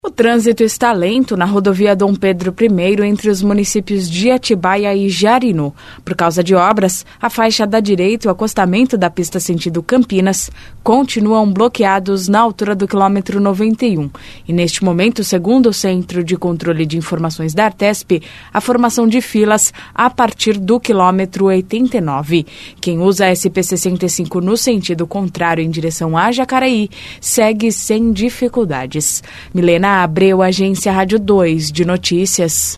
O trânsito está lento na rodovia Dom Pedro I entre os municípios de Atibaia e Jarinu. Por causa de obras, a faixa da direita e o acostamento da pista sentido Campinas continuam bloqueados na altura do quilômetro 91. E neste momento, segundo o Centro de Controle de Informações da Artesp, a formação de filas a partir do quilômetro 89. Quem usa a SP-65 no sentido contrário em direção a Jacareí segue sem dificuldades. Milena Abreu, Agência Rádio 2 de Notícias.